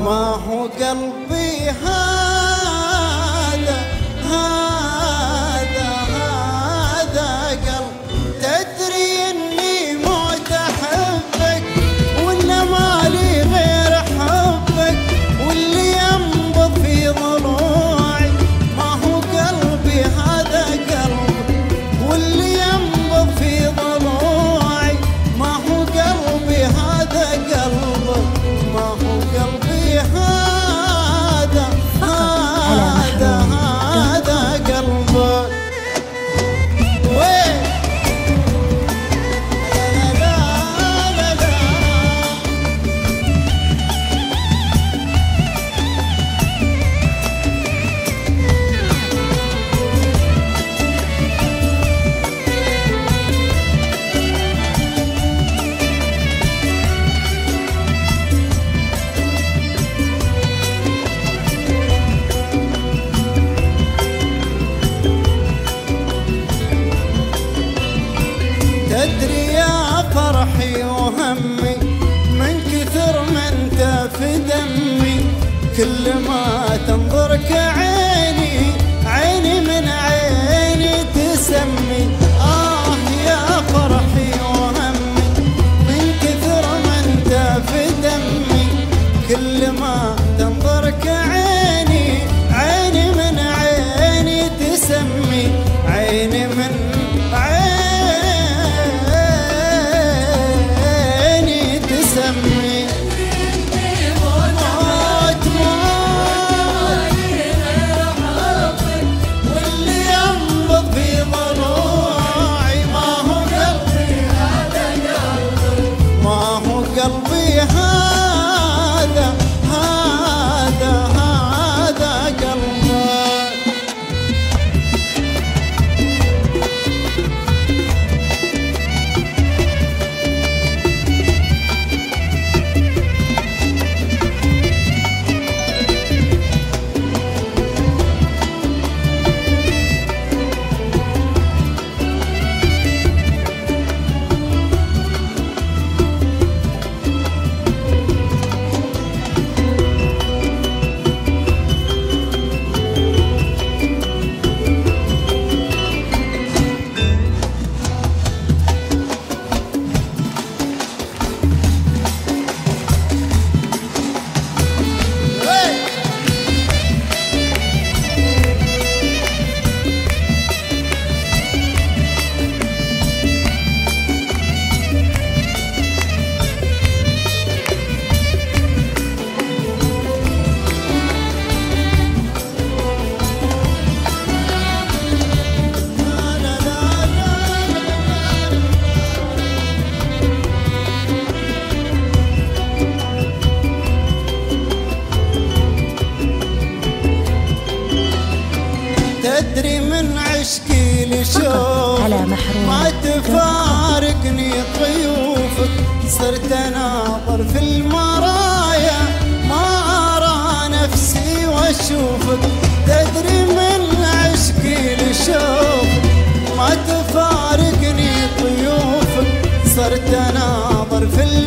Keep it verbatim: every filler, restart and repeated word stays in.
ما هو قلبي هذا هذا هذا قلب. تدري اني موت احبك ولا مالي غير حبك، واللي ينبض في ضلوعي ما هو قلبي هذا قلب، واللي ينبض في ضلوعي ما هو قلبي هذا قلب، ما هو قلبي هذا هذا هذا قلبك. وين لا لا لا لا تدري يا فرحي وهمي من كثر ما انت في دمي، كل ما تنظرك عيني عيني من عيني تسمي. آه يا فرحي وهمي من كثر ما انت في دمي، كل ما تنظرك عيني عيني من عيني تسمي، عيني من قلبي هذا هذا هذا قلبك. تدري من عشقي لشوف ما تفارقني طيوفك، صرت اناظر في المرايا ما ارى نفسي واشوفك. تدري من عشقي لشوف ما تفارقني طيوفك، صرت اناظر في